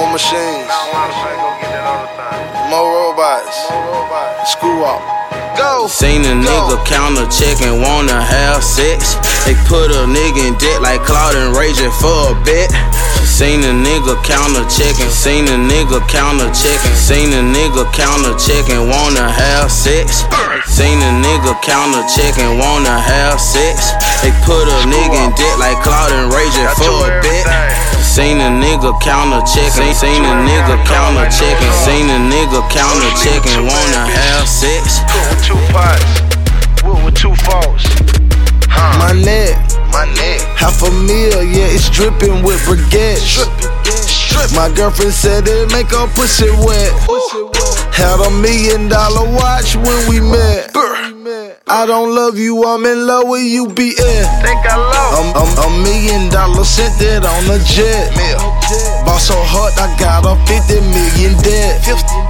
more machines, more robots, screw up. Go. Seen a nigga counter check and wanna have sex. They put a nigga in debt like Claude and raging for a bet. Seen a nigga counter checking, seen a nigga counter checking, seen a nigga counter checking, wanna have sex. Seen a nigga counter checking, wanna have sex. They put a nigga in debt like Claude and raging for a bet. Seen a nigga counter checking, seen a nigga counter checking, seen a nigga counter checking, wanna have sex. Cook with 2 pots, wood with 2 forks. My neck, $500,000, yeah, it's dripping with briquettes. My girlfriend said it make her pussy wet. Had $1 million watch when we met. I don't love you, I'm in love with you, BS. Think I love $1 million sent it on a jet. Bought so hard, I got a 50 million debt.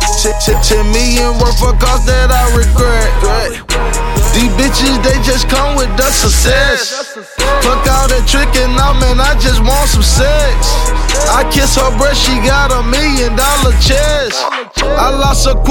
10 million worth of cars that I regret. These bitches, they just come with the success. Fuck all that trickin' out, man, I just want some sex. I kiss her breast, she got $1 million chest. I lost $250,000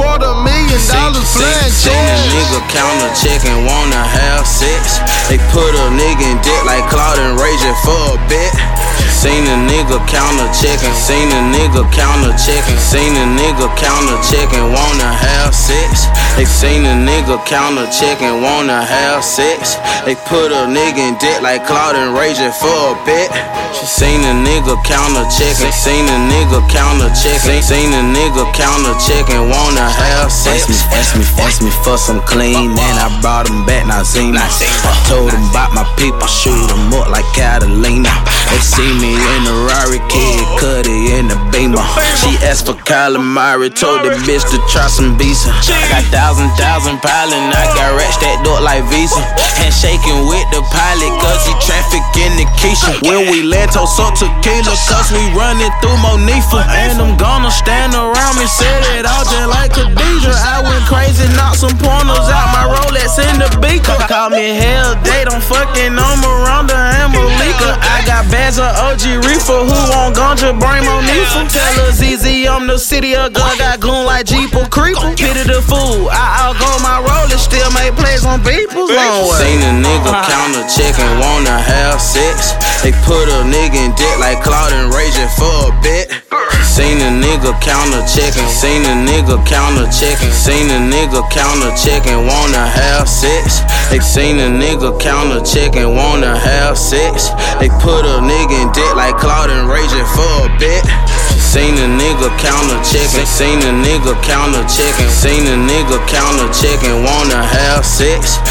playing chess. Seen a nigga counter checking, wanna have sex. They put a nigga in debt like Claude and raging for a bet. Seen a nigga counter checking, seen a nigga counter checking, seen a nigga counter checking, wanna have sex. They seen a nigga counter checking, wanna have sex. They put a nigga in debt like Claude and raging for a bet. She seen a nigga counter checking, seen a nigga counter checking, seen a nigga counter checking, wanna have sex. Ask me for some clean, then I brought him back, now Zena. I told him about my people, shoot him up like Catalina. They see me in the Rari, Kid Cudi in the Beamer. She asked for calamari, told the bitch to try some Visa. I got thousand piling, I got racks that look like Visa. Handshaking with the pilot, cause he trafficking the Keisha. When we land, toast up tequila, cause we running through Monifa. And I'm gonna stand around me, set it all just like Khadijah. I went crazy, knocked some pointers out my Rolex in the beaker. Call me hell, they don't fucking know Miranda and Malika. I got bags of OG Reefer, who want ganja, bring Monifa. Tell her ZZ, I'm the city of God, got goon like Jeeper Creeper. Pity the fool, I outgo my Rolex, still make plays on people's long way. Seen a nigga counter checking, wanna have sex. They put a nigga in debt like Claude and raging for a bet. Seen a nigga counter checking, seen a nigga counter checking, seen a nigga counter checking, wanna have sex. They seen a nigga counter checking, wanna have sex. They put a nigga in debt like Claude and raging for a bet. Seen a nigga counter checking, seen a nigga counter checking, seen a nigga counter checking, wanna have sex.